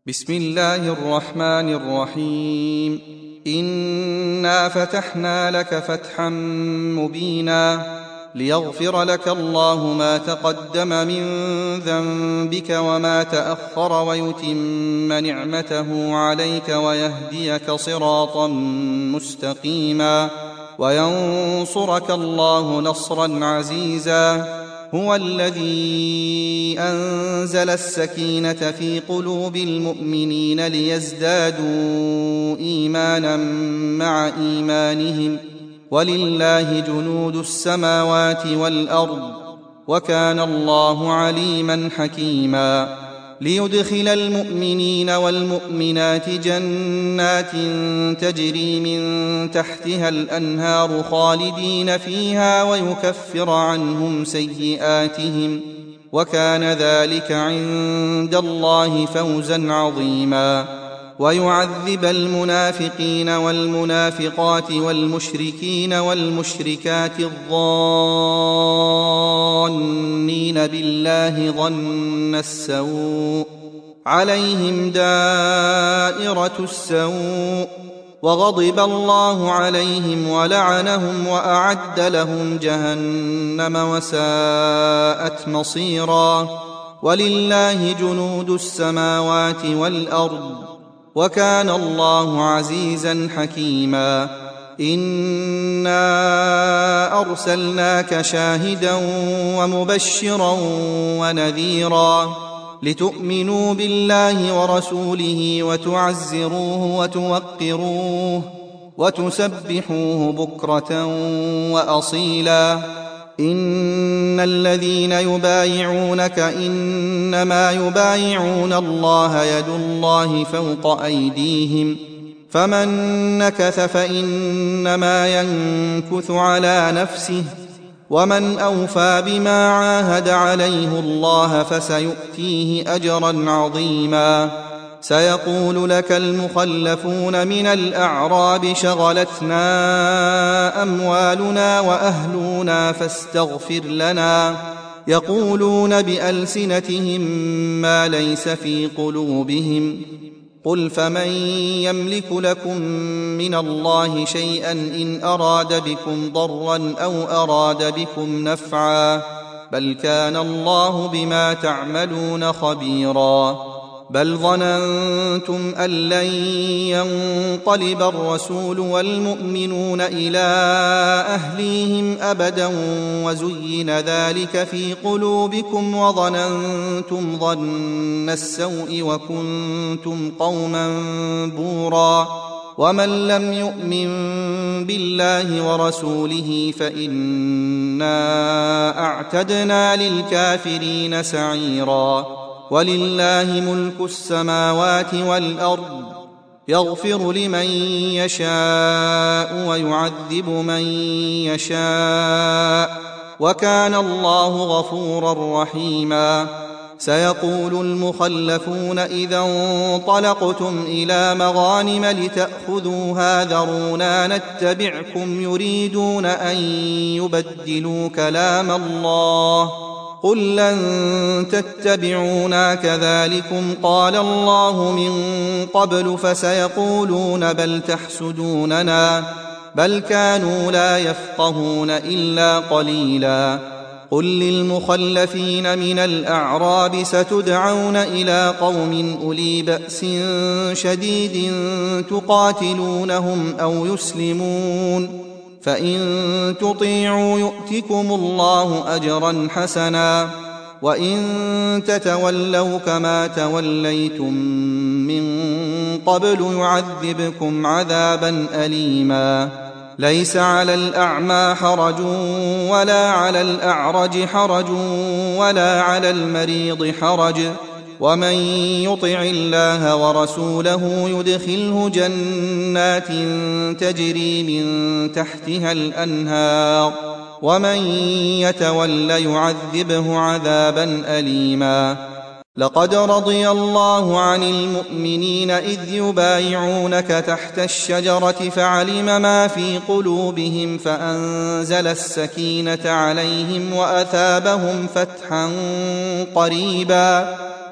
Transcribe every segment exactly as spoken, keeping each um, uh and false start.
بسم الله الرحمن الرحيم. إنا فتحنا لك فتحا مبينا ليغفر لك الله ما تقدم من ذنبك وما تأخر ويتم نعمته عليك ويهديك صراطا مستقيما وينصرك الله نصرا عزيزا. هو الذي أنزل السكينة في قلوب المؤمنين ليزدادوا إيمانا مع إيمانهم ولله جنود السماوات والأرض وكان الله عليما حكيما. ليدخل المؤمنين والمؤمنات جنات تجري من تحتها الأنهار خالدين فيها ويكفر عنهم سيئاتهم وكان ذلك عند الله فوزا عظيما. ويعذب المنافقين والمنافقات والمشركين والمشركات الظانين بالله ظن السوء عليهم دائرة السوء وغضب الله عليهم ولعنهم وأعد لهم جهنم وساءت مصيرا. ولله جنود السماوات والأرض وكان الله عزيزا حكيما. إنا أرسلناك شاهدا ومبشرا ونذيرا لتؤمنوا بالله ورسوله وتعزروه وتوقروه وتسبحوه بكرة وأصيلا. إن الذين يبايعونك إنما يبايعون الله يد الله فوق أيديهم فمن نكث فإنما ينكث على نفسه ومن أوفى بما عاهد عليه الله فسيؤتيه أجرا عظيما. سيقول لك المخلفون من الأعراب شغلتنا أموالنا وأهلنا فاستغفر لنا يقولون بألسنتهم ما ليس في قلوبهم قل فمن يملك لكم من الله شيئا إن أراد بكم ضرا أو أراد بكم نفعا بل كان الله بما تعملون خبيرا. بل ظننتم أن لن ينقلب الرسول والمؤمنون إلى أهليهم أبدا وزين ذلك في قلوبكم وظننتم ظن السوء وكنتم قوما بورا. ومن لم يؤمن بالله ورسوله فإنا أعتدنا للكافرين سعيرا. ولله ملك السماوات والأرض يغفر لمن يشاء ويعذب من يشاء وكان الله غفورا رحيما. سيقول المخلفون إذا انطلقتم إلى مغانم لتأخذوها ذرونا نتبعكم يريدون أن يبدلوا كلام الله قل لن تتبعونا كذلكم قال الله من قبل فسيقولون بل تحسدوننا بل كانوا لا يفقهون إلا قليلا. قل للمخلفين من الأعراب ستدعون إلى قوم أولي بأس شديد تقاتلونهم أو يسلمون فإن تطيعوا يؤتكم الله أجرا حسنا وإن تتولوا كما توليتم من قبل يعذبكم عذابا أليما. ليس على الأعمى حرج ولا على الأعرج حرج ولا على المريض حرج ومن يطع الله ورسوله يدخله جنات تجري من تحتها الأنهار ومن يتول يعذبه عذابا أليما. لقد رضي الله عن المؤمنين إذ يبايعونك تحت الشجرة فعلم ما في قلوبهم فأنزل السكينة عليهم وأثابهم فتحا قريبا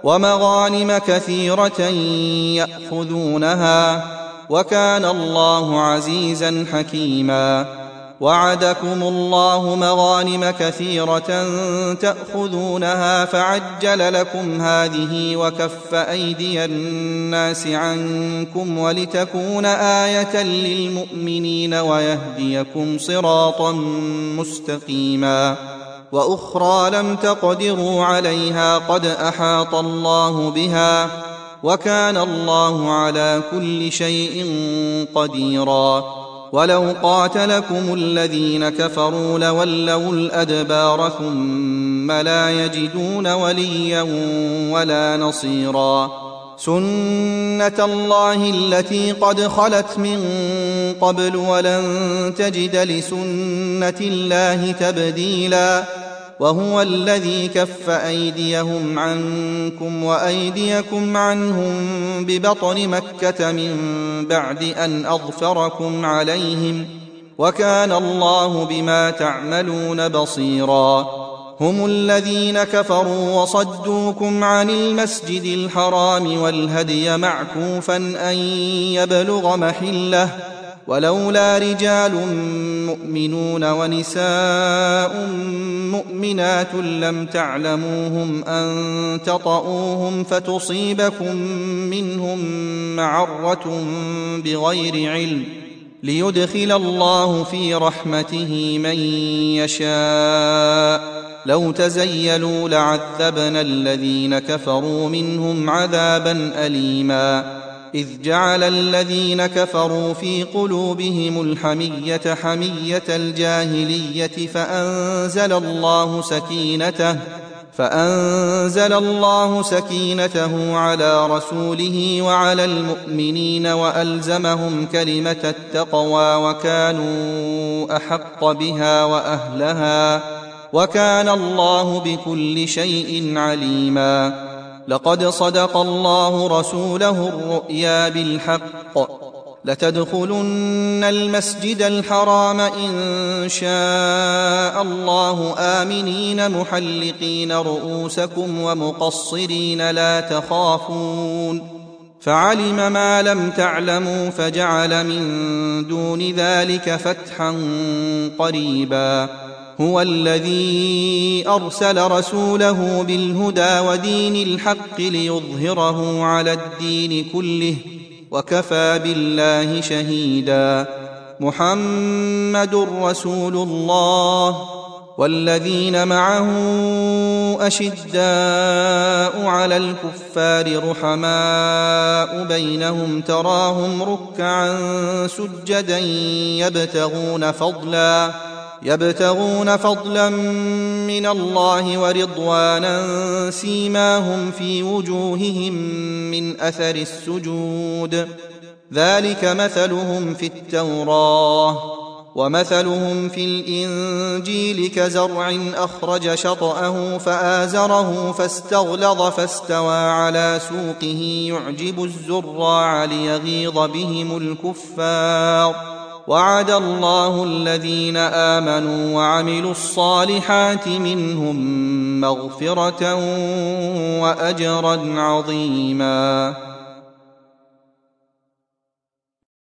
ومغانم كثيرة يأخذونها وكان الله عزيزا حكيما. وعدكم الله مغانم كثيرة تأخذونها فعجل لكم هذه وكف أيدي الناس عنكم ولتكون آية للمؤمنين ويهديكم صراطا مستقيما. وأخرى لم تقدروا عليها قد أحاط الله بها وكان الله على كل شيء قديرا. ولو قاتلكم الذين كفروا لولوا الأدبار ثم لا يجدون وليا ولا نصيرا. سنة الله التي قد خلت من قبل ولن تجد لسنة الله تبديلا. وهو الذي كف أيديهم عنكم وأيديكم عنهم ببطن مكة من بعد أن أظفركم عليهم وكان الله بما تعملون بصيرا. هم الذين كفروا وصدوكم عن المسجد الحرام والهدي معكوفا أن يبلغ محله ولولا رجال مؤمنون ونساء مؤمنات لم تعلموهم أن تطؤوهم فتصيبكم منهم معرة بغير علم ليدخل الله في رحمته من يشاء. لو تزيلوا لعذبنا الذين كفروا منهم عذابا أليما. إذ جعل الذين كفروا في قلوبهم الحمية حمية الجاهلية فأنزل الله سكينته فأنزل الله سكينته على رسوله وعلى المؤمنين وألزمهم كلمة التقوى وكانوا أحق بها وأهلها وكان الله بكل شيء عليما. لقد صدق الله رسوله الرؤيا بالحق لتدخلن المسجد الحرام إن شاء الله آمنين محلقين رؤوسكم ومقصرين لا تخافون فعلم ما لم تعلموا فجعل من دون ذلك فتحا قريبا. هو الذي أرسل رسوله بالهدى ودين الحق ليظهره على الدين كله وكفى بالله شهيدا. محمد رسول الله والذين معه أشداء على الكفار رحماء بينهم تراهم ركعا سجدا يبتغون فضلا يبتغون فضلا من الله ورضوانا سيماهم في وجوههم من أثر السجود ذلك مثلهم في التوراة ومثلهم في الإنجيل كزرع أخرج شطأه فآزره فاستغلظ فاستوى على سوقه يعجب الزراع ليغيظ بهم الكفار. وعد الله الذين آمنوا وعملوا الصالحات منهم مغفرة وأجرا عظيما.